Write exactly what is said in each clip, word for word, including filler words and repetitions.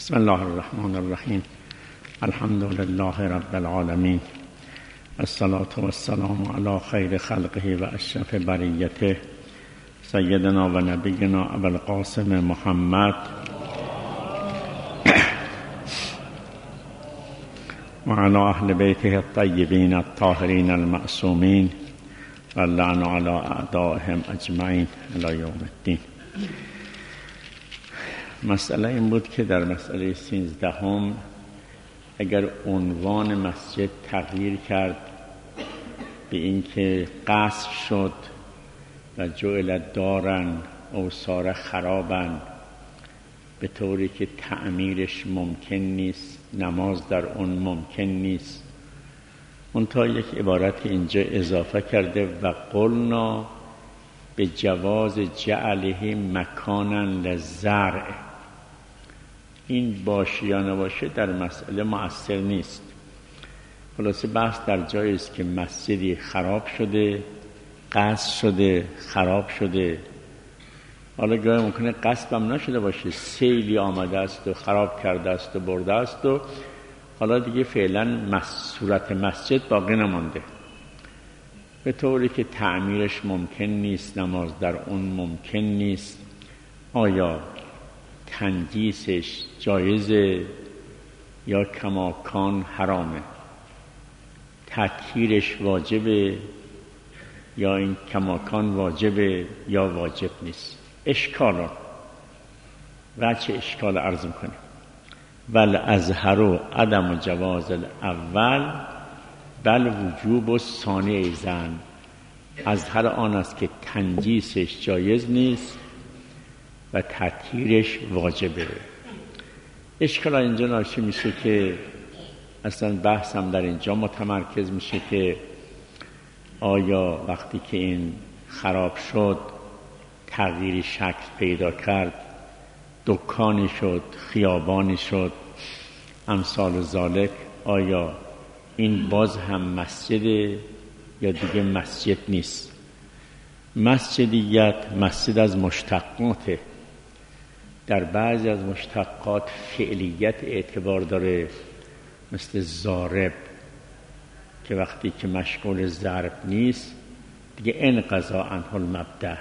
بسم الله الرحمن الرحیم. الحمد لله رب العالمین، الصلاة والسلام علی خیر خلقه و اشرف بریته سیدنا و نبینا ابوالقاسم محمد و علی اهل بیته الطیبین الطاهرین المعصومین و اللعن علی اعدائهم اجمعین الی یوم الدین. مسئله این بود که در مسئله سیزدهم اگر عنوان مسجد تغییر کرد به اینکه قصر شد و جعل دارن او صار خرابن، به طوری که تعمیرش ممکن نیست، نماز در اون ممکن نیست، منتها یک عبارت اینجا اضافه کرده و قلنا به جواز جعله مکانا للزرع. این باشه یا نباشه در مسئله مؤثر نیست. خلاصه بحث در جایی است که مسجدی خراب شده، قصد شده، خراب شده. حالا گاهی ممکنه قصد هم نشده باشه، سیلی آمده است و خراب کرده است و برده است و حالا دیگه فعلا صورت مسجد باقی نمانده، به طوری که تعمیرش ممکن نیست، نماز در اون ممکن نیست. آیا تنجیسش جایزه یا کماکان حرامه؟ تطهیرش واجبه یا این کماکان واجبه یا واجب نیست؟ اشکال وجه اشکال عرض میکنه. ول ازهر عدم جواز الاول بل وجوب و ثانی زن. ازهر آن است که تنجیسش جایز نیست و تطهیرش واجبه. اشکال اینجا ناشی میشه که اصلا بحث هم در اینجا متمرکز میشه که آیا وقتی که این خراب شد، تغییری شکل پیدا کرد، دکانی شد، خیابانی شد، امثال ذالک، آیا این باز هم مسجده یا دیگه مسجد نیست؟ مسجدیت مسجد از مشتقاته. در بعضی از مشتقات فعلیت اعتبار داره، مثل ضارب که وقتی که مشغول ضرب نیست دیگه انقضا عنه المبدأ.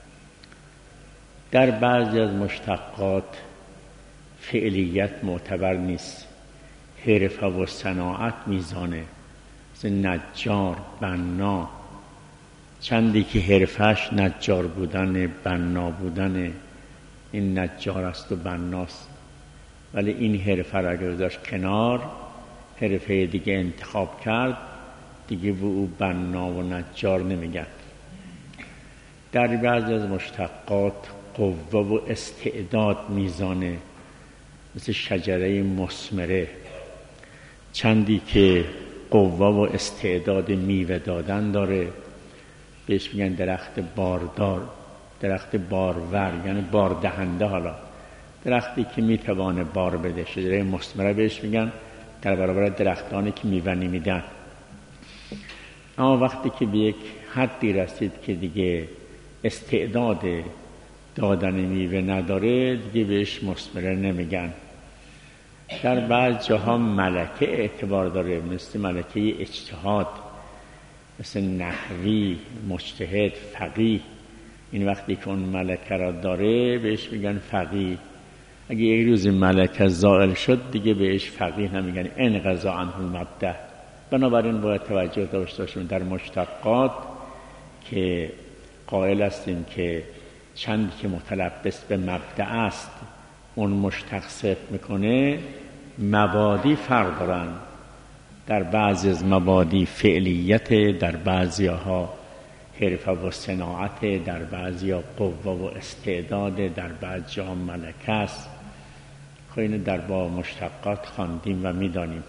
در بعضی از مشتقات فعلیت معتبر نیست، حرفه و صناعت میزانه، مثل نجار، بنا. چندی که حرفش نجار بودن، بنا بودن، این نجار است و بناست، ولی این حرفه را اگر داشت کنار، حرفه دیگه انتخاب کرد، دیگه به او بنا و نجار نمیگن. در بعضی از مشتقات قوه و استعداد میزانه، مثل شجره مثمره. چندی که قوه و استعداد میوه دادن داره بهش میگن درخت باردار، درخت بارور، یعنی بار دهنده. حالا درختی که میتوانه بار بده، شجره مثمره بهش میگن، در برابر درختانی که میوه نمیدن. اما وقتی که به یک حدی رسید که دیگه استعداد دادن میوه نداره، دیگه بهش مثمره نمیگن. در بعض جاها ملکه اعتبار داره، مثل ملکه اجتهاد، مثل نحوی، مجتهد، فقیه. این وقتی که اون ملکه را داره بهش میگن فقیه. اگه یک روز ملکه زائل شد دیگه بهش فقیه نمیگن، انقضا عنه المبدأ. بنابراین باید توجه داشته باشیم در مشتقات که قائل هستیم که چندی که متلبس به مبدأ است اون مشتق صفت میکنه، مبادی فرق دارن. در بعضی از مبادی فعلیت، در بعضی ها حرفه و صناعت، در بعضی ها قوه و استعداد، در بعضی جا ملکه است. خب اینو در با مشتقات خواندیم و میدانیم.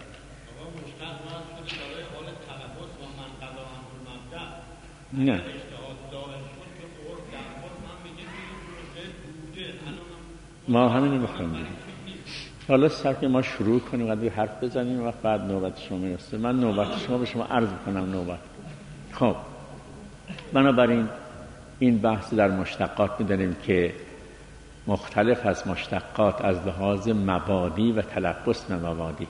نه ما همینو میخوایم. حالا سر که ما شروع کنیم و حرف بزنیم و بعد نوبت شما میرسه. من نوبت شما به شما عرض کنم نوبت. خب بنابراین این بحث در مشتقات میدانیم که مختلف از مشتقات از لحاظ مبادی و تلفظ مبادی.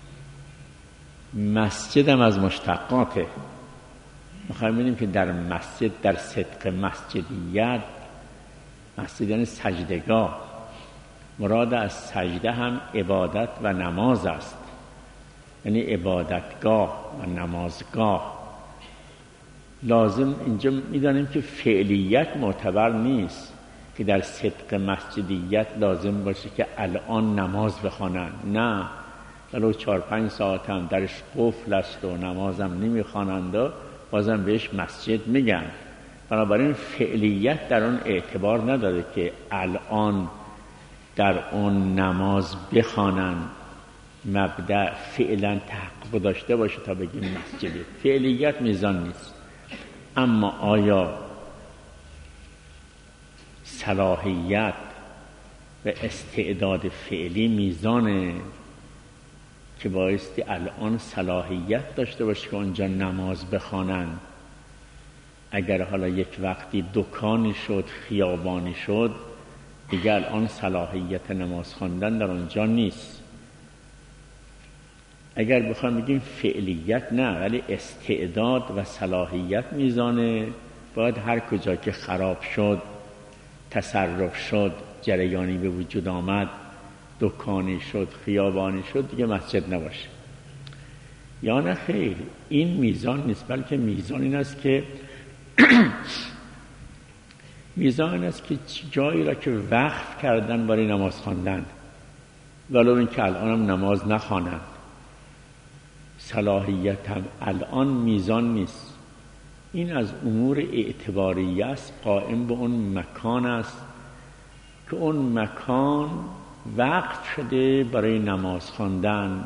مسجد هم از مشتقاته. میخوایم ببینیم که در مسجد، در صدق مسجدیت، مسجد یعنی سجدگاه، مراد از سجده هم عبادت و نماز است، یعنی عبادتگاه و نمازگاه. لازم اینجا میدانیم که فعلیت معتبر نیست که در صدق مسجدیت لازم باشه که الان نماز بخوانن. نه، ولو چهار پنج ساعت هم درش قفل است و نمازم نمیخوانند و بازم بهش مسجد میگن. بنابراین فعلیت در اون اعتبار نداره که الان در اون نماز بخوانن، مبدأ فعلا تحقق داشته باشه تا بگیم مسجده. فعلیت میزان نیست. اما آیا صلاحیت و استعداد فعلی میزانه که بایستی الان صلاحیت داشته باشه که اونجا نماز بخوانن؟ اگر حالا یک وقتی دکانی شد، خیابانی شد، دیگه الان صلاحیت نماز خواندن در اونجا نیست. اگر بخوام بگیم فعلیت نه، ولی استعداد و صلاحیت میزانه. باید هر کجا که خراب شد، تصرف شد، جریانی به وجود آمد، دکانی شد، خیابانی شد، دیگه مسجد نباشه. یا نه خیر، این میزان نیست، بلکه میزان این است که میزان این است که جایی را که وقف کردن برای نماز خواندن، ولو این که الان هم نماز نخوانند، صلاحیت هم الان میزان نیست. این از امور اعتباریه است، قائم به اون مکان است که اون مکان وقف شده برای نماز خواندن.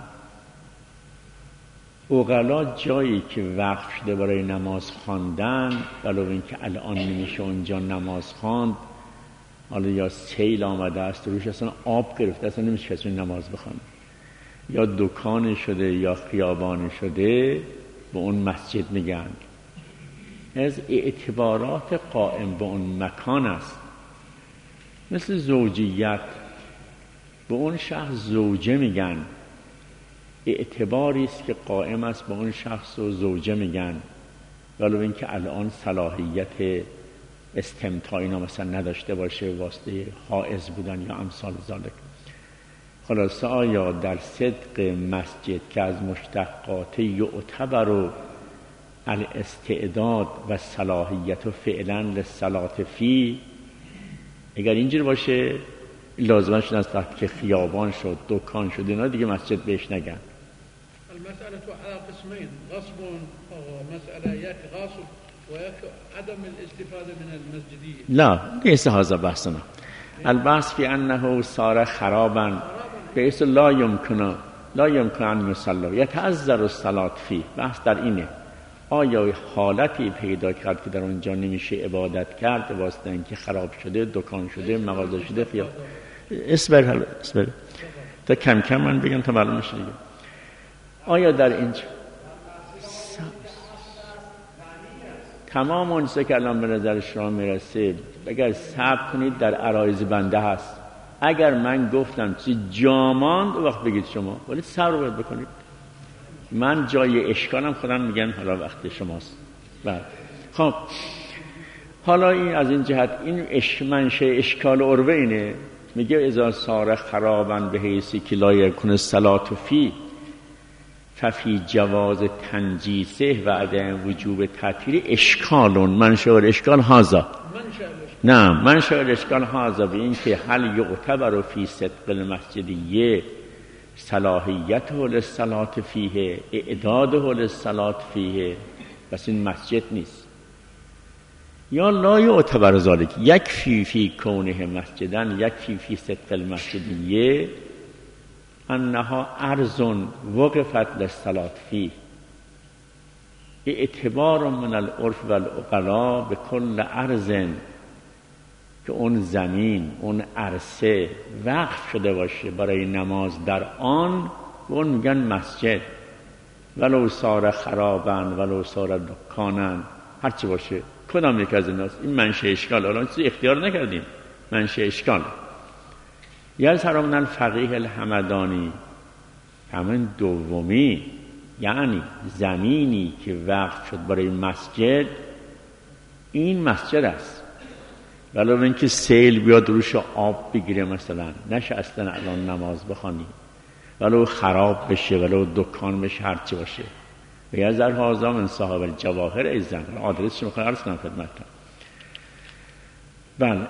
اوغلا جایی که وقف شده برای نماز خواندن، ولو این که الان نمیشه اونجا نماز خواند، حالا یا سیل آمده است روش اصلا آب گرفته، اصلا نمیشه کسی نماز بخواند، یا دکان شده یا خیابان شده، به اون مسجد میگن. از اعتبارات قائم به اون مکان است. مثل زوجیت، به اون شخص زوجه میگن، اعتباری است که قائم است به اون شخص و زوجه میگن، ولو اینکه الان صلاحیت استمتاع اینا مثلا نداشته باشه، واسطه حائض بودن یا امثال ذالک. خلاصه آیا در صدق مسجد که از مشتقات یعتبر و الاستعداد و صلاحیت و فعلا للصلاة فی، اگر اینجور باشه لازمه شد از وقتی که خیابان شد، دکان شد، اینا دیگه مسجد بهش نگن. المسألة على قسمين، غصب ومسألة يأتي غاصب وعدم الاستفادة من المسجدية. لا ليس هذا بحثنا. البحث في أنه صار خرابا بحيث لا يمكن لا يمكن أن يصلى يتعذر الصلاة فيه. بحث در اینه، آیا حالتی پیدا کرد که در اونجا نمیشه عبادت کرد واسه اینکه خراب شده، دکان شده، مغازه شده، خیاب. اسبر حالا اسبر تا کم کم من بگم تا معلوم بشه دیگه. آیا در اینجا س... تمام اون چیزی که الان به نظر شما میرسه اگر صبر کنید در عرایض بنده هست. اگر من گفتم چی جاماند وقت بگید شما، ولی صبر باید بکنید. من جای اشکالم خودم میگم حالا وقت شماست. بعد خب حالا این از این جهت این اش منشه اشکال عروه اینه، میگه اذا صار خرابا به حیثی که لا یکون الصلاة فی ففی جواز تنجیسه و عدم وجوب تطهیر اشکالون. منشه اشکال هازا نه منشه اشکال هازا به این که هل یعتبر فی صدق المسجدیه صلاحیته للصلاة فیه، اعداده للصلاة فیه، بس این مسجد نیست. یا لا یعتبر ذلك یکفی فی کونه مسجدن یکفی فی صدق المسجدیه انها ارض وقفت للصلاة فیه. اعتبار من العرف والعقلا به کل ارض که اون زمین، اون عرصه وقف شده باشه برای نماز در آن، اون میگن مسجد. ولو صار خرابا ولو صار دکانا، هرچی باشه، کدام یک از ایناست. این منشه اشکال. الان چیزی اختیار نکردیم، منشه اشکال. یظهر من الفقیه الحمدانی، همین دومی، یعنی زمینی که وقف شد برای مسجد این مسجد است، ولو اینکه سیل بیاد روش آب بگیره مثلا نشه اصلا الان نماز بخوانی، ولو خراب بشه، ولو دکان بشه، هرچی باشه. و یظهر هذا من صاحب الجواهر ایضا. آدرسش میخوام عرض کنم خدمتتون. بله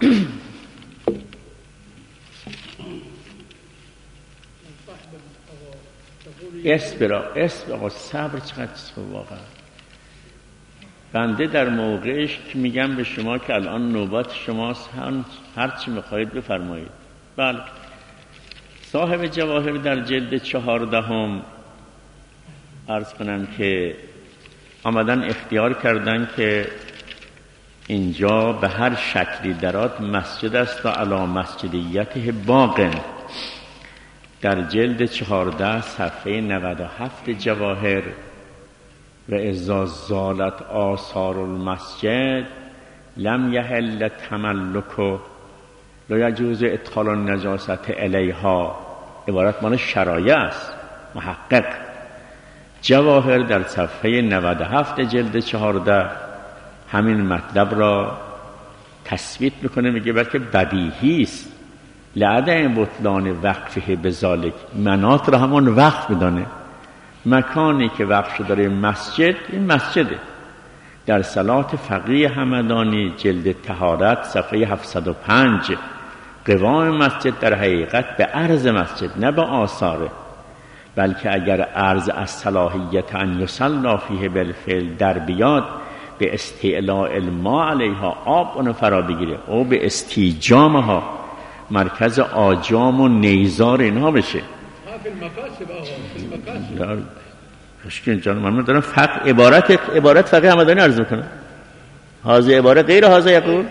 اسبرا اسب آقا صبر چقدر خوب واقعا. بنده در موقعش که میگم به شما که الان نوبت شماست، هم هر چی میخواهید بفرمایید. بله صاحب جواهر در جلد چهاردهم عرض کنم که آمدن اختیار کردن که اینجا به هر شکلی درات مسجد است و علی مسجدیته باقٍ. در جلد چهارده صفحه نود و هفت جواهر: و اذا زالت آثار المسجد لم یحل تملک لا یجوز ادخال النجاست الیها. عبارت مال شرایع است. محقق جواهر در صفحه نود و هفت جلد چهارده همین مطلب را تثبیت میکنه، میگه بلکه بدیهی است لعدم بطلان وقفه بذالک، منات را همون وقف بدانه. مکانی که وقف شده در مسجد این مسجده. در صلات فقیه همدانی جلد طهارت صفحه هفتصد و پنج: قوام مسجد در حقیقت به عرض مسجد نه به آثاره، بلکه اگر عرض از صلاحیت ان یصلی فیه بالفعل در بیاد به استعلاء الماء علیها، آب اونو فرا بگیره، او به استیجامها، مرکز آجام و نیزار اینها بشه. خشکین جان من دارم فقه عبارت عبارت فقه همدانی عرض میکنم. هذه عبارت غیر هذا یقول.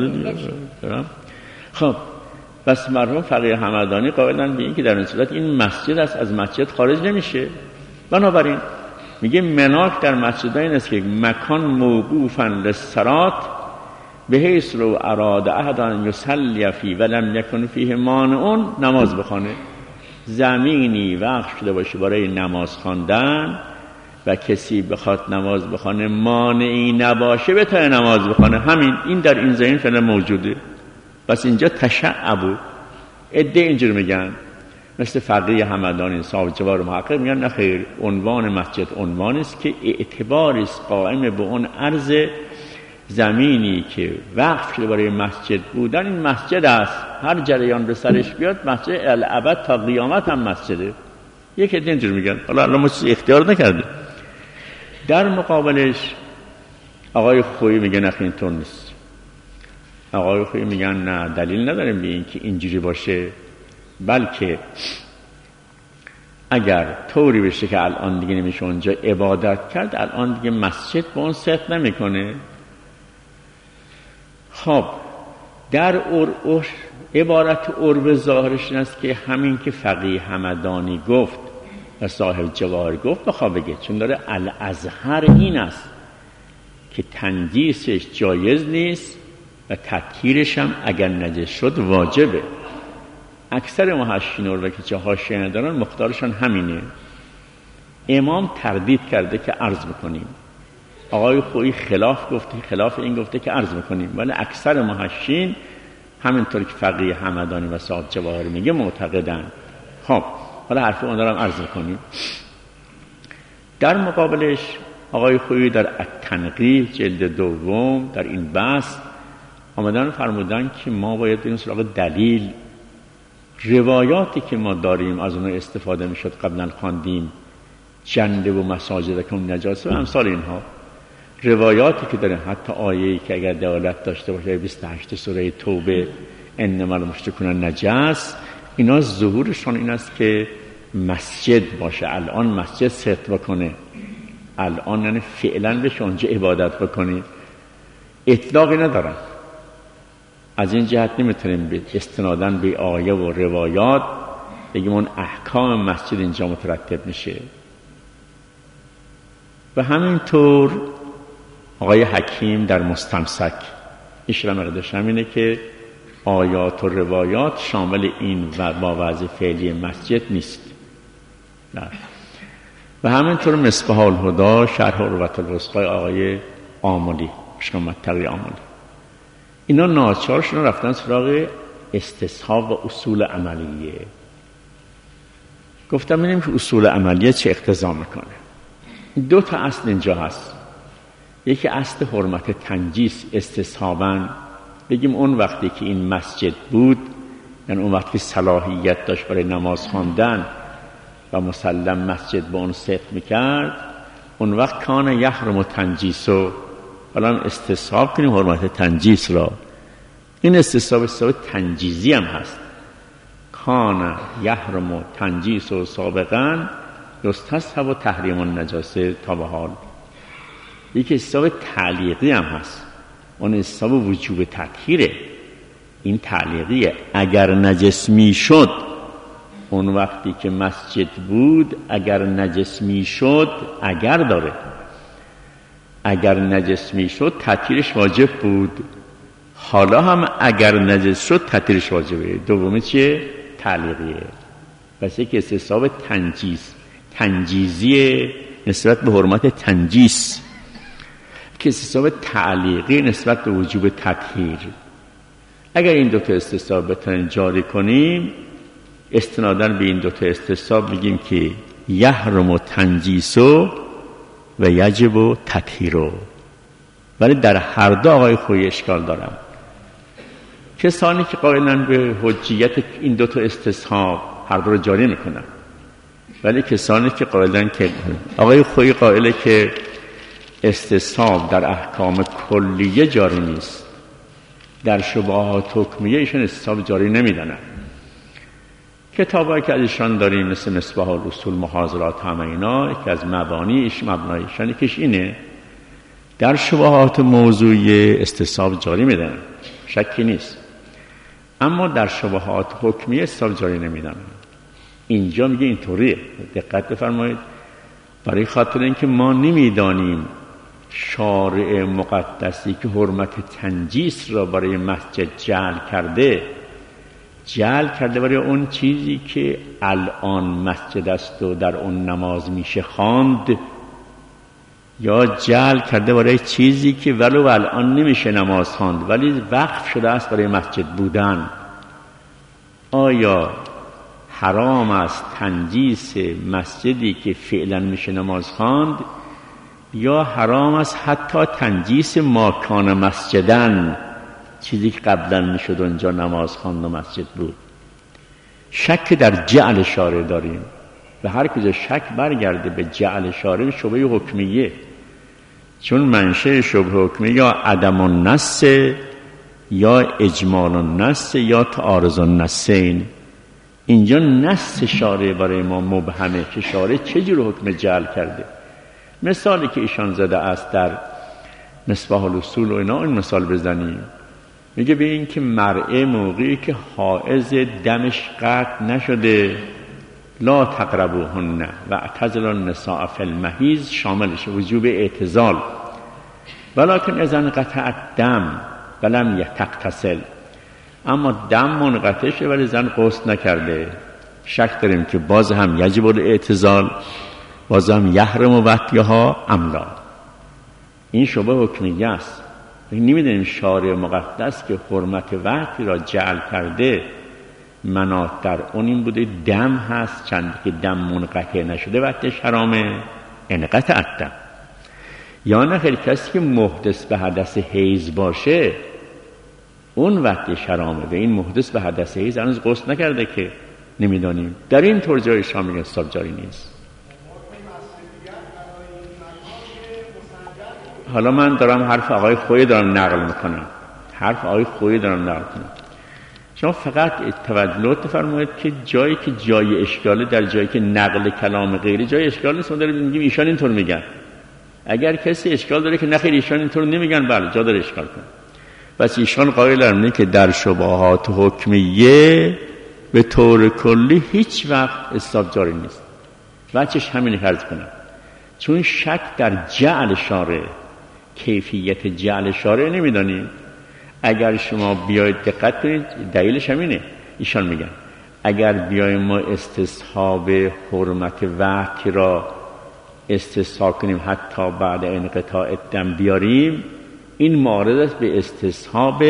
خب بس مرحوم فقیه همدانی قائلن به این که در این صورت این مسجد است، از مسجد خارج نمیشه. بنابراین میگه مناک در مسجد این است که مکان موقوفا للصلات به حیث رو اراد احد ان یصلی فی ولم یکن فیه مانع نماز بخونه. زمینی وقف شده باشه برای نماز خواندن و کسی بخواد نماز بخونه مانعی نباشه بتونه نماز بخونه. همین این در این زمین فعلا موجوده. بس اینجا تشعع بود. عده اینجور میگن، مثل فقیه همدانی صاحب جواهر محقق میگن نه خیر، عنوان مسجد عنوانی است که اعتباری است قائم به اون عرض زمینی که وقف شده برای مسجد بودن این مسجد است. هر جریان به سرش بیاد مسجد الابد تا قیامت هم مسجده. یک عده اینجور میگن. حالا الله ما چیز اختیار نکرده. در مقابلش آقای خویی میگن نه اینطور نیست. آقای خویی میگن نه، دلیل نداریم به این که اینجوری باشه، بلکه اگر طوری بشه که الان دیگه نمیشه اونجا عبادت کرد، الان دیگه مسجد به اون صدق نمیکنه. خب در اور اور عبارت عرب ظاهرش این است که همین که فقیه همدانی گفت و صاحب جواهر گفت بخواه بگه، چون داره الازهر این است که تنجیسش جایز نیست و تطهیرش هم اگر نجس شد واجبه. اکثر محشین عربه که چه حاشیه ندارن مختارشان همینه. امام تردید کرده که عرض بکنیم، آقای خویی خلاف گفته، خلاف این گفته که عرض بکنیم، ولی اکثر محشین همینطور که فقیه همدانی و صاحب جواهر میگه معتقدن. خب حالا حرف اون دارم عرض بکنیم. در مقابلش آقای خویی در التنقیح جلد دوم در این بحث آمدن فرمودن که ما باید بریم سراغ دلیل. روایاتی که ما داریم از اونها استفاده میشد قبلا خواندیم، جنده و مساجدکم نجاسه و امثال اینها. روایاتی که داریم، حتی آیه‌ای که اگر دلالت داشته باشه بیست و هشت سوره توبه انما المشرکون نجس، اینا ظهورشون این است که مسجد باشه، الان مسجد صدق بکنه، الان یعنی فعلا بشه اونجا عبادت بکنی. اطلاقی ندارن. از این جهت نمیتونیم به استنادن به آیه و روایات بگیم اون احکام مسجد اینجا مترتب میشه. و همینطور آقای حکیم در مستمسک ایشون مقدش همینه که آیات و روایات شامل این و با وضع فعلی مسجد نیست. نه. و همینطور مصباح الهدی شرح عروة الوثقی آقای آملی، شما متقی آملی، اینا ناچارشون رفتن سراغ استصحاب و اصول عملیه. گفتم ببینیم که اصول عملیه چه اقتضا میکنه. دو تا اصل اینجا هست. یکی اصل حرمت تنجیس استصحاباً، بگیم اون وقتی که این مسجد بود، یعنی اون وقتی صلاحیت داشت برای نماز خواندن و مسلم مسجد با اون صدق میکرد، اون وقت کان یحرم تنجیسو، حالا استصحاب کنیم حرمت تنجیس را. این استصحاب استصحاب تنجیزی هم هست. کان یحرم تنجیسو سابقا یستصحب و تحریم النجاسه تا به حال. یک استصحاب تعلیقی هم هست، اون استصحاب وجوب تطهیره. این تعلیقیه. اگر نجس می شد اون وقتی که مسجد بود، اگر نجس می شد، اگر داره اگر نجس می شد تطهیرش واجب بود، حالا هم اگر نجس شد تطهیرش واجبه. دومی چیه؟ تعلیقیه. پس یک استصحاب تنجیز تنجیزی نسبت به حرمت تنجیس، که استصحاب تعلیقی نسبت به وجوب تطهیر. اگر این دو تا استصحاب بتونیم جاری کنیم، استنادا به این دو تا استصحاب میگیم که یحرم تنجیسو و یجب تطهیرو. ولی در هر دو آقای خویی اشکال دارم. کسانی که قائلن به حجیت این دو تا استصحاب هر دو رو جاری میکنن، ولی کسانی که قائلن که آقای خویی قائله که استصحاب در احکام کلیه جاری نیست، در شبهات حکمیه ایشان استصحاب جاری نمیدانن. کتابایی که از ایشان داریم مثل مصباح الاصول، محاضرات، همه اینا، که از مبانیش مبنایشان یکیش اینه، در شبهات موضوعی استصحاب جاری میدن، شکی نیست، اما در شبهات حکمیه استصحاب جاری نمیدن. اینجا میگه اینطوریه. دقت بفرمایید. برای خاطر اینکه ما نمیدانیم شارع مقدسی که حرمت تنجیس را برای مسجد جعل کرده جعل کرده برای اون چیزی که الان مسجد است و در اون نماز میشه خواند، یا جعل کرده برای چیزی که ولو الان نمیشه نماز خواند ولی وقف شده است برای مسجد بودن. آیا حرام است تنجیس مسجدی که فعلا میشه نماز خواند، یا حرام است حتی تنجیس ماکان مسجدن، چیزی که قبلا میشد اونجا نماز خواند و مسجد بود؟ شک در جعل شارع داریم و هر کجا شک برگرده به جعل شارع شبهه حکمیه، چون منشأ شبهه حکمیه یا عدم النص یا اجمال النص یا تعارض النصین. اینجا نص شارع برای ما مبهمه که شارع چجور حکم جعل کرده. مثالی که ایشان زده است در مصباح الاصول و اینا، این مثال بزنیم. میگه به این که مرأه موقعی که حائض دمش قطع نشده لا تقربوهن و اعتزلوا النساء فی المحیض شاملش وجوب اعتزال، ولکن اذا انقطع الدم ولم تغتسل، اما دم منقطع شده ولی زن غسل نکرده، شک داریم که باز هم یجب الاعتزال، باز هم یحرم وطیها املا. این شبه حکمیه است. نمیدونیم شارع مقدس که حرمت وقتی را جعل کرده مناط در اون این بوده دم هست، چند که دم منقطع نشده وقتش حرامه، انقطع الدم. یا نه خیلی کسی که محدث به حدث حیض باشه اون وقتش حرامه و این محدث به حدث حیض هنوز غسل نکرده که نمیدانیم. در این طور جای شما میگن حساب جاری نیست. حالا من دارم حرف آقای خویی دارم نقل میکنم، حرف آقای خویی دارم نقل میکنم. شما فقط توجه فرمایید که جایی که جای اشکاله در جایی که نقل کلام غیری جای اشکال نیست. ما داریم میگیم ایشان اینطور میگن. اگر کسی اشکال داره که نخیر ایشان اینطور نمیگن، بله جا داره اشکال کنه. پس ایشان قائلن اینه که در شبهات حکمیه به طور کلی هیچ وقت استصحاب جاری نیست. بچش همین عرض کنم، چون شک در جعل شارع، کیفیت جعل شارع نمیدانیم. اگر شما بیاید دقت کنید، دلیلش همینه، ایشان میگن اگر بیایم ما استصحاب حرمت وقتی را استصحاب کنیم حتی بعد انقطاع دم بیاریم، این معارض است به استصحاب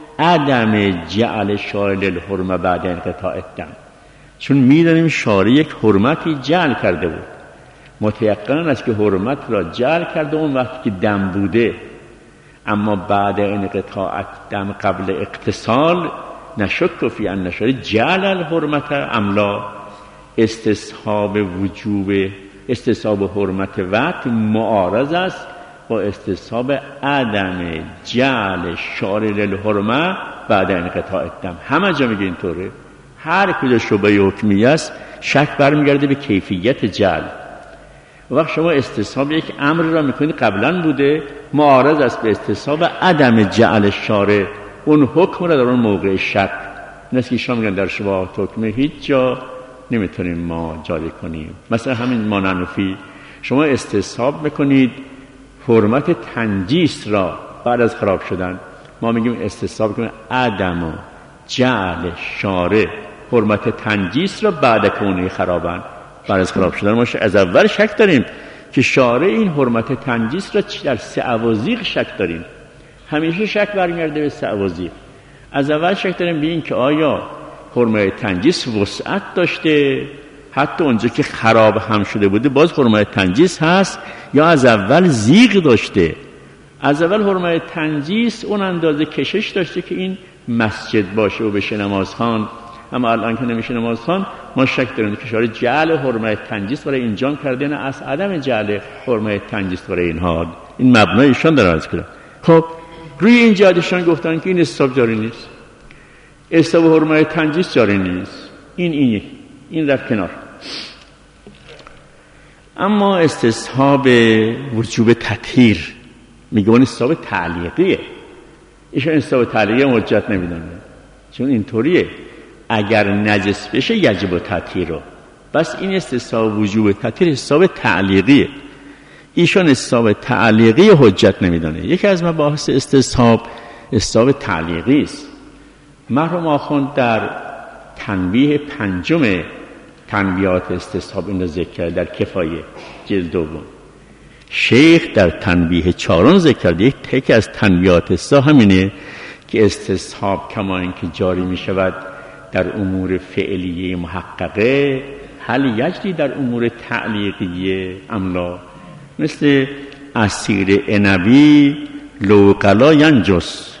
عدم جعل شارع للحرمه بعد انقطاع دم، چون میدانیم شارع یک حرمتی جعل کرده بود، متيقن است که حرمت را جعل کرده اون وقتی که دم بوده، اما بعد انقطاع دم قبل اغتسال نشک فی ان شارع جعل الحرمت املا. استصحاب وجوب استصحاب حرمت وقت معارض است با استصحاب عدم جعل شارع للحرمه بعد انقطاع دم. همه جا میگه اینطوره، هر کجا شبهه حکمی است شک برمیگرده به کیفیت جعل. وقت شما استصحاب یک امر را میکنید قبلا بوده، معارض است به استصحاب عدم جعل شارع اون حکم را در اون موقع شک. این است که شما میگن در شبهات حکمی هیچ جا نمیتونیم ما جاری کنیم. مثلا همین ماننفی، شما استصحاب میکنید حرمت تنجیس را بعد از خراب شدن، ما میگیم استصحاب کنید عدم جعل شارع حرمت تنجیس را بعد کونه خرابن، بعد از خراب شدن. ما از اول شک داریم که شارع این حرمت تنجیس را در سه اوازیق شک داریم، همیشه شک برمیگرده به سه اوازیق. از اول شک داریم به این که آیا حرمت تنجیس وسعت داشته، حتی اونجا که خراب هم شده بوده باز حرمت تنجیس هست، یا از اول زیغ داشته. از اول حرمت تنجیس اون اندازه کشش داشته که این مسجد باشه و بشه نمازخوان، اما الان که نمیشه نمازخوان ما شک داریم که شارع جعل حرمت تنجیس برای اینجا کرده، نه از عدم جعل حرمت تنجیس برای اینها. این مبنای ایشان در عرض کردن. خب روی این جهتشان گفتن که این استصحاب جاری نیست، استصحاب حرمت تنجیس جاری نیست، این این این رفت کنار. اما استصحاب وجوب تطهیر میگه اون استصحاب تعلیقیه. ایشان استصحاب تعلیقی حجت نمیدونه، چون اینطوریه اگر نجس بشه یجب تطهیر رو، بس این استصحاب وجوب تطهیر استصحاب تعلیقیه. ایشان استصحاب تعلیقی حجت نمیدونه. یکی از مباحث استصحاب استصحاب تعلیقی است. مرحوم آخوند در تنبیه پنجم تنبیهات استصحاب این رو ذکر کرد در کفایه جلد دوم. شیخ در تنبیه چهارم ذکر کرد یک تک از تنبیهات استصحاب همینه که استصحاب کما اینکه جاری می شود در امور فعلیه محققه، هل یجری در امور تعلیقیه املا. مثل عصیر عنبی لو قلا ینجس،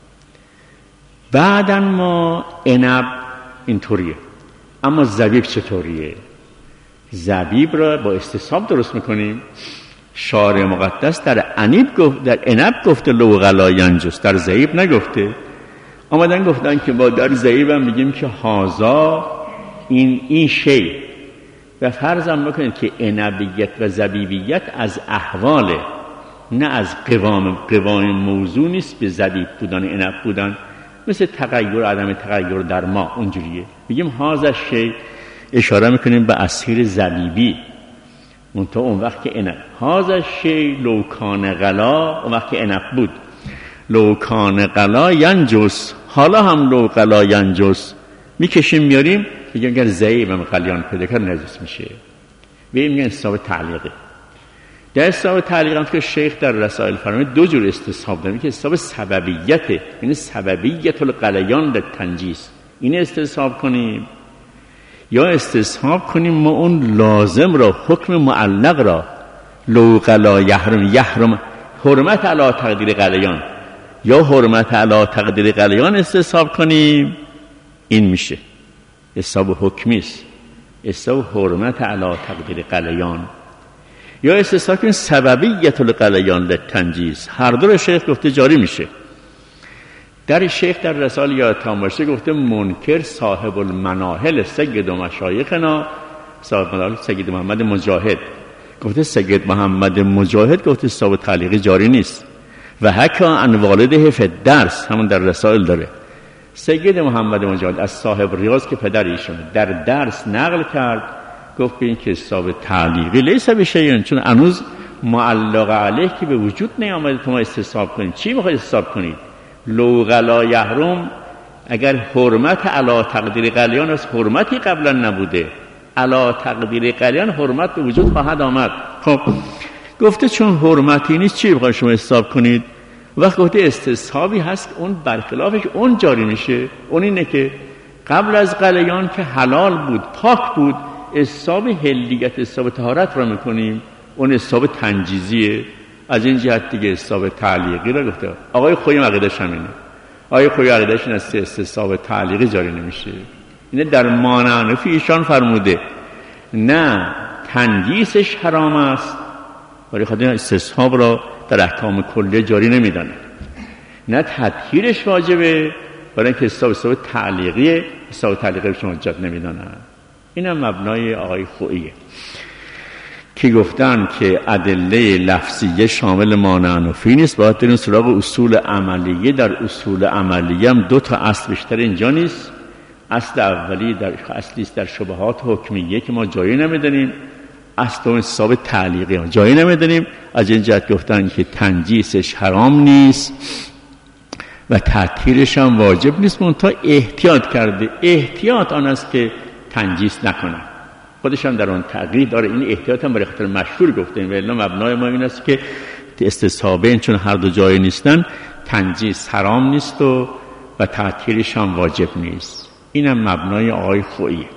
بعدن ما عنب اینطوریه، اما زبیب چطوریه؟ زبیب را با استصحاب درست میکنیم. شارع مقدس در عنب گفت، در عنب گفته لو قلا ینجس، در زبیب نگفته. آمدن گفتن که با در زبیب هم میگیم که هازا این این شی، و فرضم بکنید که عنبیت و زبیبیت از احواله نه از قوام. قوام موضوع نیست به زبیب بودن عنب بودن، مثل تغییر عدم تغییر در ما اونجوریه. میگیم هازا شی، اشاره میکنیم به عصیر زبیبی. اون تا اون وقت که عنب، هازا شی لو کان غلا، اون وقت که عنب بود لو کان غلا ینجس، حالا هم لو غلا ینجس میکشیم میاریم، میگیم اگر زیب هم غلیان پیدا کرد نجس میشه. و این میگن استصحاب تعلیقه. در استصحاب تعلیق هم که شیخ در رسائل فرمود دو جور استصحاب داریم، که استصحاب سببیته، یعنی سببیت الغلیان در تنجیس، این استصحاب کنیم، یا استصحاب کنیم ما اون لازم را، حکم معلق را، لو غلا یحرم یحرم حرمت علی تقدیر غلیان، یا حرمت علی تقدیر غلیان استصحاب کنیم. این میشه استصحاب حکمی است، استصحاب حرمت علی تقدیر غلیان، یا استصحاب کنیم سببیت الغلیان للتنجیس. هر دو رو شیخ گفته جاری میشه. در شیخ در رساله یادتان باشه گفته منکر صاحب المناهل سید و مشایخنا، صاحب مناهل سید محمد مجاهد گفته سید محمد مجاهد گفته استصحاب تعلیقی جاری نیست. و حکا عن والده فی الدرس، همون در رسائل داره، سید محمد مجاهد از صاحب ریاض که پدر ایشونه در درس نقل کرد، گفت به این که استصحاب تعلیقی لیس بشیء، چون هنوز معلق علیه که به وجود نیامده تو ما استصحاب کنید. چی میخواید استصحاب کنید؟ لو غلا یحرم، اگر حرمت علا تقدیر قلیان از حرمتی قبلا نبوده، علا تقدیر قلیان حرمت به وجود خواهد آمد. خب گفته چون حرمتی نیست چی بخواید شما حساب کنید؟ وقت گفته استصحابی هست اون برخلافش اون جاری میشه. اون اینه که قبل از قلیان که حلال بود پاک بود، استصحاب حلیت استصحاب طهارت را میکنیم، اون استصحاب تنجیزیه. از این جهت دیگه استصحاب تعلیقی را گفته. آقای خویی عقیده‌اش همینه. آقای خویی عقیده‌اش این است استصحاب تعلیقی جاری نمیشه. اینه در مانعنفی ایشان فرموده نه تنجیسش حرام است، ولی خاطر استصحاب را در احکام کلیه جاری نمیدانه. نه تطهیرش واجبه، برای اینکه استصحاب استصحاب تعلیقیه، استصحاب تعلیقی رو حجت نمیدانن. این هم مبنای آقای خوییه که گفتن که ادله لفظیه شامل مانعنفی نیست، باید بریم سراغ اصول عملیه. در اصول عملیه هم دو تا اصل بیشتر اینجا نیست. اصل اولی در اصلی است در شبهات حکمیه که ما جایی نمیدونیم، اصل اون حساب تعلیقی ها جایی نمیدونیم. از این جهت گفتن که تنجیسش حرام نیست و تطهیرش هم واجب نیست، منتها احتیاط کرده. احتیاط آن است که تنجیس نکنن. خودش هم در اون تغییر داره. این احتیاط هم برای خاطر مشهور گفتیم. ولی مبنای ما این است که استصحابین چون هر دو جای نیستن، تنجیس حرام نیست و و تطهیرش هم واجب نیست. این هم مبنای آقای خویی.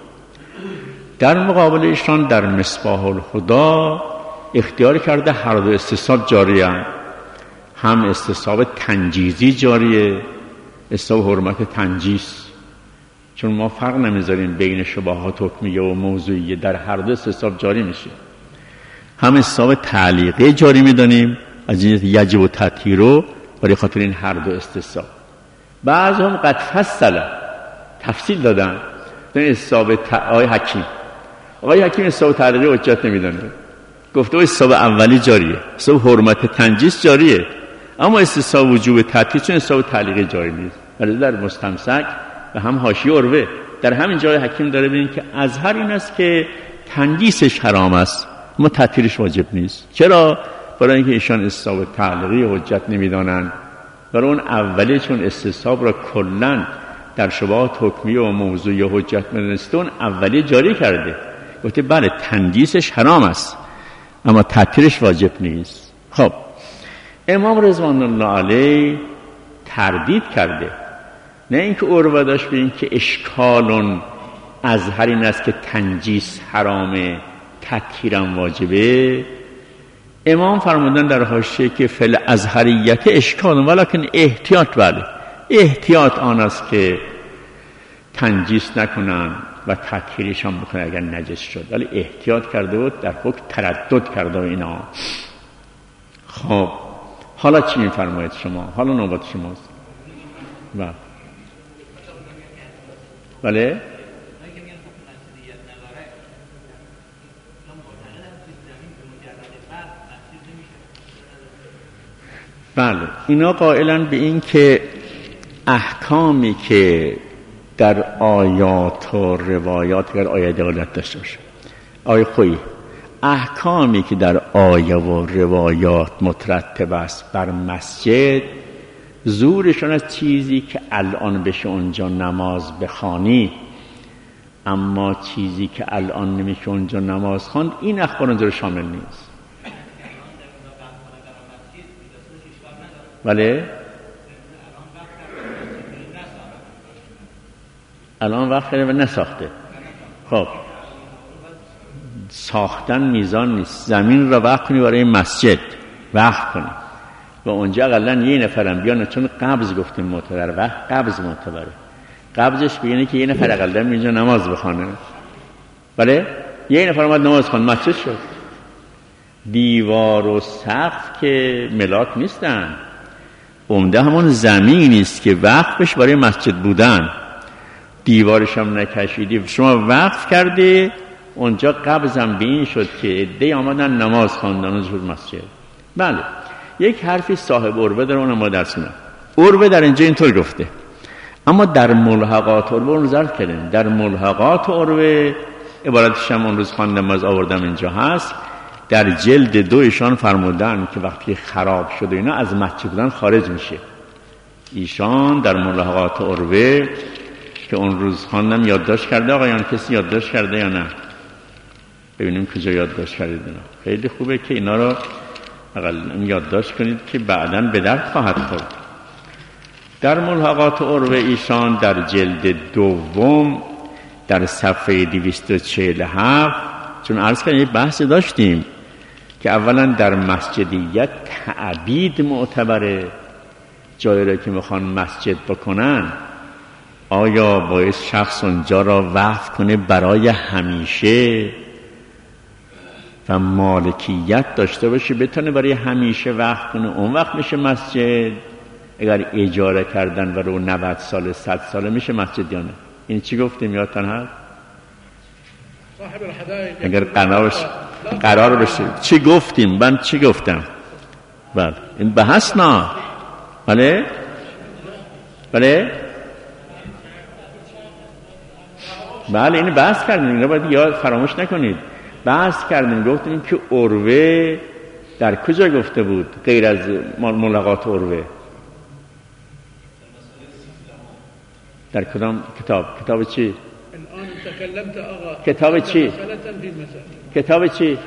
در مقابل ایشان در مصباح الهدی اختیار کرده هر دو استصحاب جاری هم. هم استصحاب تنجیزی جاریه، استصحاب حرمت تنجیس، چون ما فرق نمیذاریم بین شبهات حکمیه و موضوعیه، در هر دو استصحاب جاری میشه. هم استصحاب تعلیقی جاری میدانیم، از این یجب و تطهیرو، برای خاطر این هر دو استصحاب. بعض هم قد فصل تفصیل دادن. این استصحاب آقای حکیم آقای حکیم استصحاب تعلیقی حجت نمیدانه، گفته و استصحاب اولی جاریه، استصحاب حرمت تنجیس جاریه، اما استصحاب وجوب تطهیر چون استصحاب تعلیقی جاری نیست. ولی در مستمسک و هم حاشیه عروه در همین جای حکیم داره ببین که اظهر این است که تنجیسش حرام است اما تطهیرش واجب نیست. چرا؟ برای اینکه ایشان استصحاب تعلیقی حجت نمیدانند. برای اون اولی چون استصحاب را کلاً در شبهات حکمیه و موضوعی حجت می‌دانست، اون اولی جاری کرده، گفته بله تنجیسش حرام است اما تطهیرش واجب نیست. خب امام رضوان الله علیه تردید کرده، نه اینکه عروه داشت به این که اشکالون اظهر این است که تنجیس حرامه تطهیرم واجبه. امام فرمودن در حاشیه که فل ازهریت اشکال ولکن احتیاط، بله احتیاط آن است که تنجیس نکنن و تطهیرش هم بکنن اگر نجس شد، ولی احتیاط کرده بود، در حکم تردد کرده و اینا. خب حالا چی میفرمایید شما؟ حالا نوبت شماست. بله بله بله اینا قائلن به این که احکامی که در آیات و روایات، اگر آیه دلالت داشته باشه، آیه خویی احکامی که در آیه و روایات مترتب است بر مسجد، زورشون از چیزی که الان بشه اونجا نماز بخوانی، اما چیزی که الان نمیشه اونجا نماز خواند، این اخبار اونجا شامل نیست. بله الان وقت کرده و نساخته. خب ساختن میزان نیست، زمین را وقت کنی برای مسجد وقت کنی و اونجا اقلا یه نفرم بیان، چون قبض گفتیم معتبر، وقت قبض معتبره، قبضش بگینه که یه نفر اقلا اینجا نماز بخوانه. بله یه نفر اومد نماز خوان، مسجد شد. دیوار و سقف که ملاک نیستن، عمده همون زمینی است که وقفش برای مسجد بودن، دیوارش هم نکشیدی، شما وقف کردی اونجا، قبضم به این شد که عده‌ای آمدن نماز خواندن و شد مسجد. بله یک حرفی صاحب عروه داره، اونم ما درس میدم. عروه در اینجا اینطور گفته، اما در ملحقات عروه اون نظر کردیم. در ملحقات عروه عبارتش هم اون روز خواندم از آوردم اینجا هست، در جلد دویشان فرمودن که وقتی خراب شده اینا از مسجد بودن خارج میشه. ایشان در ملاحقات عروه که اون روز خواندم یادداشت کرده آقایان، کسی یادداشت کرده یا نه؟ ببینیم کجا یادداشت کردید. اینا خیلی خوبه که اینا رو اقل یادداشت کنید که بعداً به درد خواهد خورد. در ملاحقات عروه ایشان در جلد دوم در صفحه دویست و چهل و هفت، چون عرض کردیم یک بحث داشتیم که اولا در مسجدیت تعبید معتبره، جایی را که میخوان مسجد بکنن آیا باید شخص اونجا را وقف کنه برای همیشه و مالکیت داشته باشه بتونه برای همیشه وقف کنه، اون وقت میشه مسجد؟ اگر اجاره کردن و رو نود سال صد سال میشه مسجد یا نه؟ این چی گفتیم یادتون هست؟ اگر قرار قرار بشه چی گفتیم؟ من چی گفتم؟ بله این بحث نه. بله بله بله این بحث کردیم، این رو باید یاد فراموش نکنید. بحث کردیم گفتیم که عروه در کجا گفته بود غیر از ملاقات عروه؟ در کدام کتاب؟ کتاب چی؟ کتاب چی؟ کتاب چی؟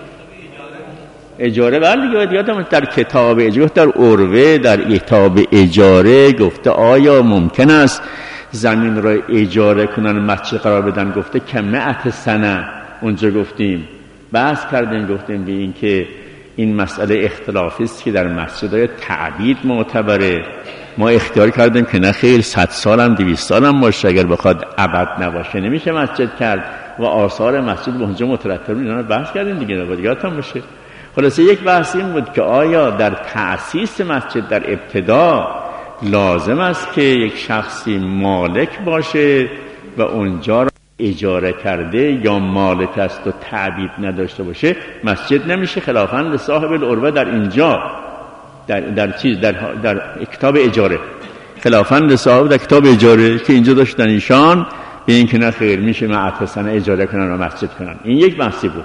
اجاره. بله دیگه یادم در کتاب اجاره، در عروه در کتاب اجاره گفته آیا ممکن است زمین را اجاره کنن مسجد قرار بدن؟ گفته که مئت سنه. اونجا گفتیم بحث کردیم گفتیم به این که این مسئله اختلافی است که در مسجدهای تعبید معتبره. ما اختیار کردیم که نه خیر صد سال هم دویست سال هم باشه، اگر بخواد ابد نباشه نمیشه مسجد کرد و آثار مسجد به اونجا مترتب. اینا بحث کردیم دیگه، باید یادتون باشه. خلاصه یک بحث این بود که آیا در تأسیس مسجد در ابتدا لازم است که یک شخصی مالک باشه و اونجا را اجاره کرده یا مالک است و تعبید نداشته باشه مسجد نمیشه؟ خلافاً لصاحب العروه در اینجا در در چیز در در کتاب اجاره، خلافاً لصاحب در کتاب اجاره که اینجا داشتن ایشان به این که نه خیر میشه مئت سنه اجاره کنن و مسجد کنن. این یک بحثی بود.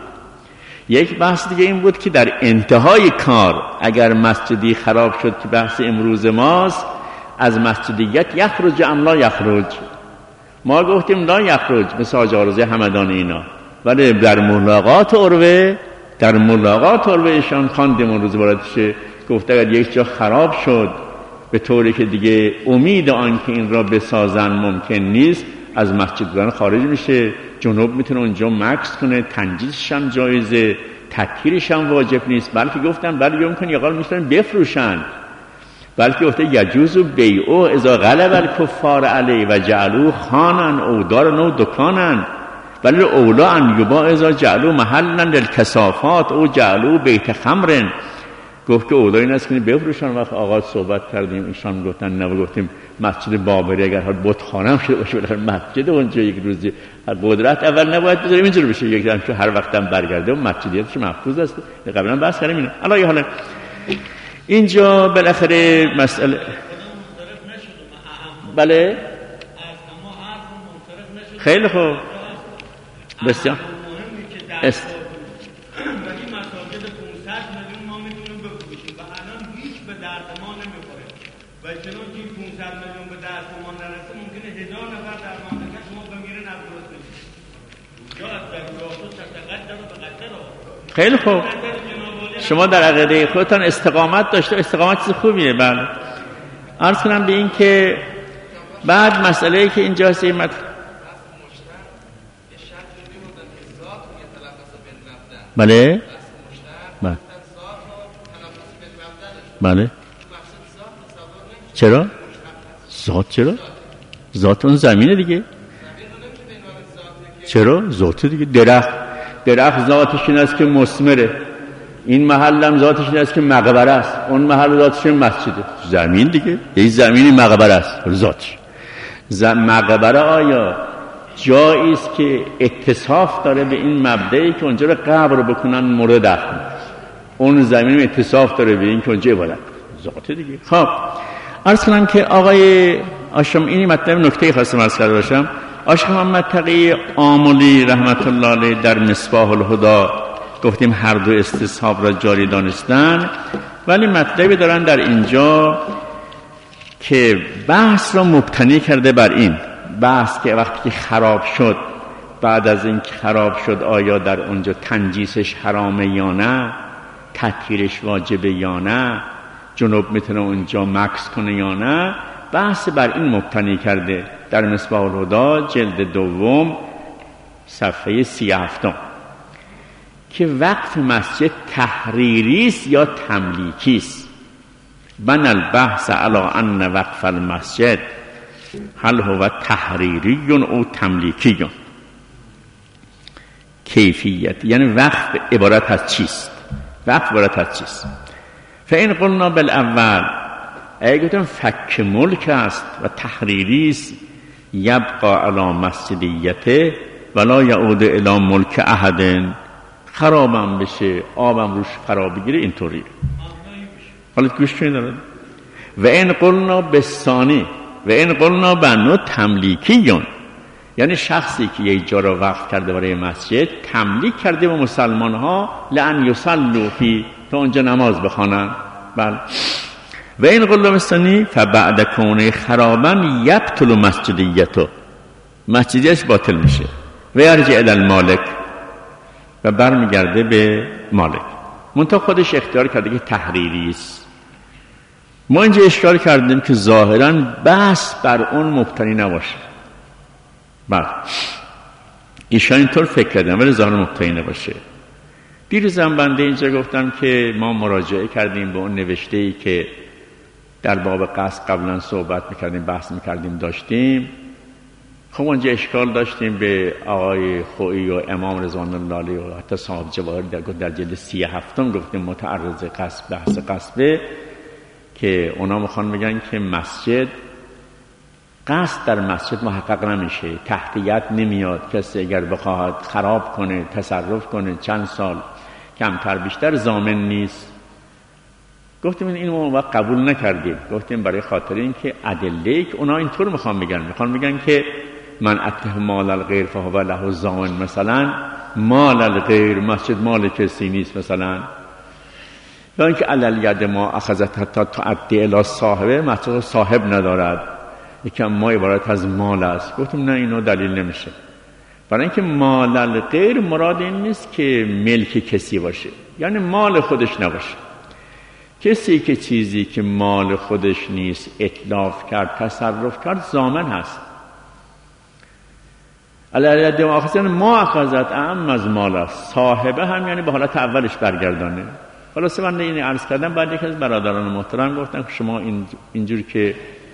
یک بحث دیگه این بود که در انتهای کار اگر مسجدی خراب شد که بحث امروز ماست، از مسجدیت یخرج ام لا یخرج. ما گفتیم لا یخرج مثل حاج آرزوی همدان اینا، ولی در ملاقات عروه در ملاقات عروه ایشان خواندیم اون روز بارتشه گفته اگر یک جا خراب شد به طوری که دیگه امید آن که این را بسازن ممکن نیست، از مسجد بودن خارج میشه، جنوب میتونه اونجا مکث کنه، تنجیزش هم جایزه، تطهیرش هم واجب نیست. بلکه گفتن بلکه یمکن یقال میتونن بفروشن، بلکه گفته یجوز بیعو اذا غلب الکفار علی و جعلوا خانن او دارن او دکانن، ولی اولا ان یباع اذا جعلوا محلا للکثافات او جعلوا بیت خمرن. گفت که اولا این است که بفروشن. وقت آقا صحبت کردیم ایشان گفتن نه، گفتیم مسجد بابری اگر حال بتخانه هم شده باشه بالاخره مسجد اونجا یک روزی قدرت اول نباید بذاریم اینجوری بشه، یک دم که هر وقتم برگرده و مسجدیتش محفوظ است. قبلا بحث کردیم اینا. الان حالا اینجا بالاخره مسئله بله خیلی خوب بسیار است. و چنان که پانصد میلیون به دست ما نرسه ممکنه هزار نفر در مملکت شما بمیره نبرست بشه. یا از ضرورات تتقدم به قدر. خیلی خوب. شما در عقیده خودتان استقامت داشته، استقامت چیز خوبیه. بله. عرض کنم به این که بعد مسئله‌ای که اینجا هست مت بله بله بله چرا؟ ذات چرا؟ ذات اون زمینه دیگه. چرا؟ ذات دیگه. درخت درخت ذاتش این است که مثمره، این محل هم ذاتش این است که مقبره است، اون محل ذاتش مسجده. زمین دیگه، یه زمینی مقبره است ذاتش. مقبره آیا جایی است که اتصاف داره به این مبدأی که اونجا رو قبر بکنن مورد دفن؟ اون زمین اتصاف داره به این که اونجا عبادت ذات دیگه. خب عرض کنم که آقای آشم اینی مطلب نکته خواستم عرض کرده باشم. آشم محمد تقی آملی رحمت الله علیه در مصباح الهدی گفتیم هر دو استصحاب را جاری دانستن، ولی مطلبی دارن در اینجا که بحث را مبتنی کرده بر این بحث که وقتی خراب شد، بعد از این که خراب شد آیا در اونجا تنجیسش حرامه یا نه، تطهیرش واجبه یا نه، جنوب میتونه اونجا مکث کنه یا نه، بحث بر این مبتنی کرده در مصباح الهدی جلد دوم صفحه سی و هفتم که وقف مسجد تحریری است یا تملیکی است. بن البحث علی ان وقف المسجد هل هو تحریری او تملیکی. کیفیت یعنی وقف عبارت از چیست؟ وقف عبارت از چیست؟ فإن قلنا بالاول، اگه گفتم فک ملک است و تحریری است، یبقى علی مسجدیته ولا یعود الی ملک احد، خرابم بشه، آبم روش خراب بگیره، اینطوری. حالا گوش کنید. و این قلنا بثانی و این قلنا بنو تملیکیون، یعنی شخصی که یک جا را وقف کرده برای مسجد، تملیک کرده به مسلمان ها لأن یصلوا فی، تا اونجا نماز بخوانن. بله. و این قلنا بثانی فبعد کونه خرابا یبطل مسجدیته، مسجدیش باطل میشه. و یرجع الی المالک، و برمیگرده به مالک. منتها خودش اختیار کرده که تحریری است. ما اینجا اشکال کردیم که ظاهراً بحث بر اون مبتنی نباشه. بله، ایشان اینطور فکر کردن ولی ظاهراً مبتنی نباشه. دیروزم بنده اینجا گفتم که ما مراجعه کردیم به اون نوشته‌ای که در باب قصد قبلا صحبت میکردیم، بحث میکردیم، داشتیم. خب اونجا اشکال داشتیم به آقای خویی و امام رضوان الله علیه و حتی صاحب جواهر در در جلد سی و هفتم گفتیم متعرض قصد، بحث قصبه، که اونا میخوان بگن که مسجد، قصد در مسجد محقق نمیشه، تحتیت نمیاد. کسی اگر بخواهد خراب کنه، تصرف کنه، چند سال کمتر بیشتر ضامن نیست. گفتیم این اون وقت قبول نکردیم. گفتیم برای خاطر این که ادله که اونا اینطور میخوان بگن، میخوان بگن که من اتهم مال الغیر فهو له ضامن، مثلا مال الغیر، مسجد مال کسی نیست مثلا، یا اینکه علل ید ما اخذت حتی تعدی الی صاحبه، مسجد صاحب ندارد، یکم ما عبارت از مال است. گفتیم نه، اینو دلیل نمیشه. برای اینکه مال الغیر مراد این نیست که ملک کسی باشه، یعنی مال خودش نباشه. کسی که چیزی که مال خودش نیست اتلاف کرد، تصرف کرد، ضامن هست. علل ما اخذت ما اخذت اعم از مال است، صاحبه هم یعنی به حالت اولش برگردانه. خلاصه من این عرض کردم. بعد یک از برادران محترم گفتن که شما این اینجور که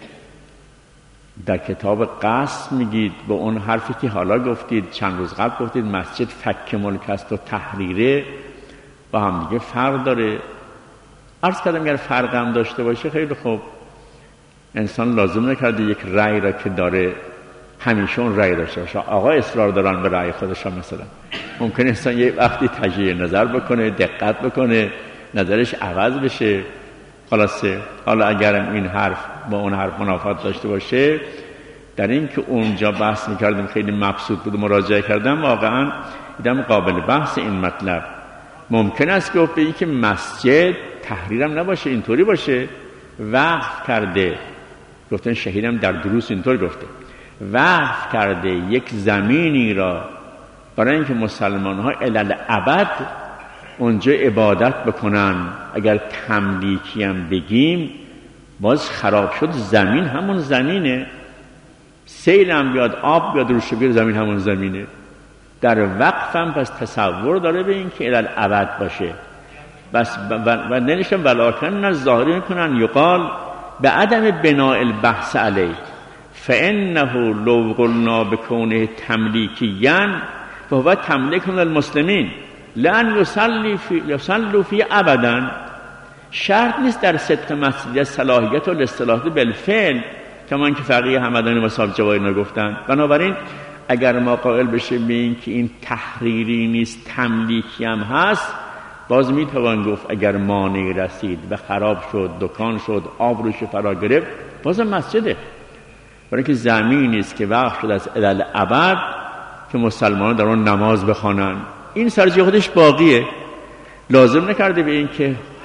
در کتاب قصد میگید با اون حرفی که حالا گفتید، چند روز قبل گفتید مسجد فک ملک است و تحریره، با هم دیگه فرق داره. عرض کردم اگر فرق هم داشته باشه خیلی خوب، انسان لازم نکرده یک رأی را که داره همیشه اون رأی داشته باشه. آقا اصرار دارن به رأی خودشان، مثلا ممکنه انسان یه وقتی تجزیه نظر بکنه، دقت بکنه، نظرش عوض بشه. خلاصه حالا اگرم این حرف با اون حرف منافات داشته باشه، در این که اونجا بحث میکردم خیلی مبسوط بود مراجعه کردم، واقعا دیدم قابل بحث این مطلب. ممکن است که بگی که مسجد تحریرم نباشه، اینطوری باشه وقف کرده. گفتن شهیدم در دروس اینطور گفته، وقف کرده یک زمینی را برای اینکه مسلمان ها الی ابد اونجا عبادت بکنن. اگر تملیکی هم بگیم باز خراب شد، زمین همون زمینه، سیل هم بیاد، آب بیاد روش بیاد، زمین همون زمینه. در وقف هم پس تصور داره به این که الی ابد باشه. بس و ننشتم ولیکن ظاهری میکنن یقال به عدم بناء البحث علیه فانه لو قلنا بکونه تملیکیاً فهو تملیک للمسلمین لأن یصلی فی یصلوا فی ابدا. شرط نیست در صدق مسجد صلاحیت و الاصلاحات بالفعل، کما اینکه فقیه همدانی و صاحب جواهر گفتن. بنابراین اگر ما قائل بشیم به این که این تحریری نیست، تملیکی هم هست، باز میتوان گفت اگر مانعی رسید و خراب شد، دکان شد، آب روش فرا گرفت، بازم مسجده. برای که زمینی است که وقف شد از الی ابد که مسلمانان در اون نماز بخوانن، این سرجه خودش باقیه. لازم نکرده به این که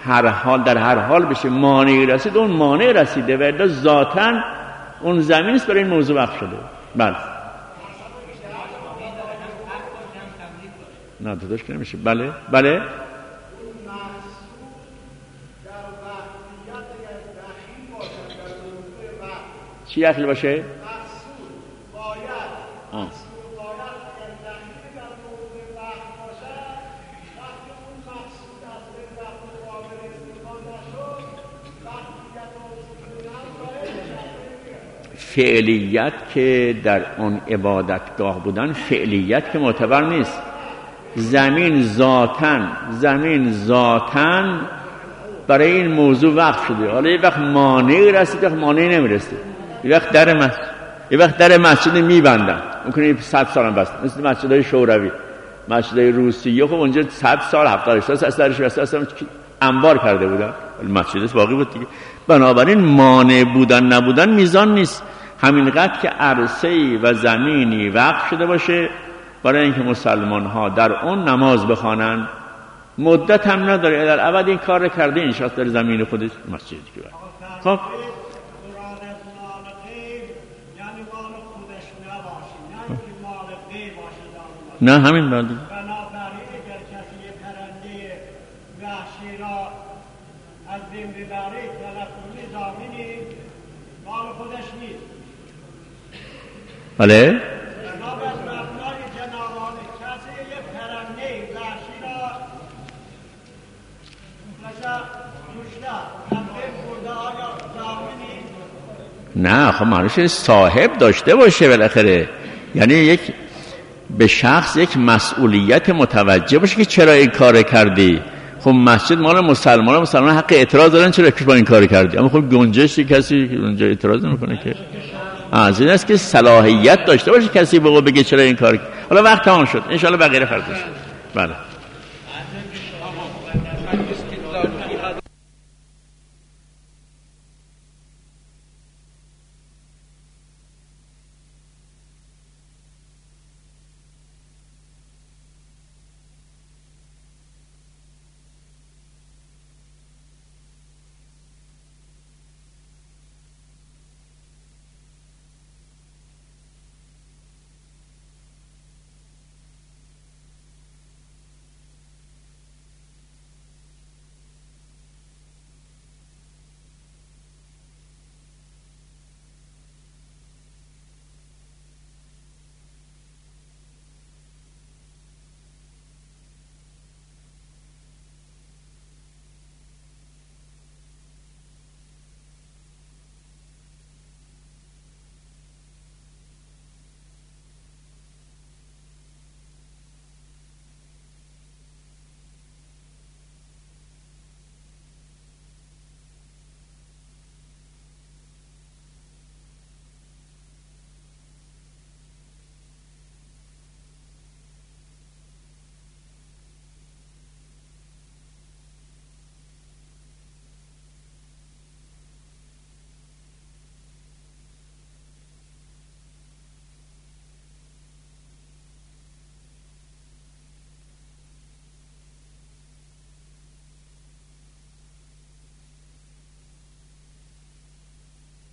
هر حال در هر حال بشه مانعی رسید، اون مانع رسیده و الا ذاتاً اون زمین است برای این موضوع وقف شده. بله نه داداش که نمیشه. بله بله چی اخلی باشه؟ آه. فعلیت که در اون عبادتگاه بودن فعلیت که معتبر نیست. زمین ذاتن زمین ذاتن برای این موضوع وقف شده. حالا یه وقت مانعی رسید، یه وقت مانعی نمیرسه. یه وقت در مسجد یه وقت در مسجد میبندن، ممکنه صد سال هم بست، مثل مسجدهای شوروی، مسجدهای روسیه. خب اونجا صد سال هفتاد سال اصلاش اصلا انبار کرده بودن، مسجدش باقی بود دیگه. بنابراین مانع بودن نبودن میزان نیست، همینقدر که عرصه‌ای و زمینی وقف شده باشه برای اینکه مسلمان ها در اون نماز بخوانن. مدت هم نداره، در ابد این کار کرده، این شخص در زمین خودش مسجد دیگه. خب نه همین بعدی بنابراین اگر کسی یه پرنده وحشی را از بین ببره تلفظی زامینی مال خودش نیست. بله بنابراین مبنای جنابان کسی یه پرنده وحشی را مثلا کشته از بین برده آیا زامینی؟ نه خب معنیش صاحب داشته باشه بالاخره، یعنی یک به شخص یک مسئولیت متوجه باشه که چرا این کار کردی. خب مسجد مال مسلمان، مسلمان حق اعتراض دارن چرا که با این کار کردی، اما خب گنجشی کسی اونجا اعتراض نمیکنه که. از این است که صلاحیت داشته باشه کسی بگه چرا این کار. حالا وقت تمام شد، ان شاء الله بقیه فرض. بله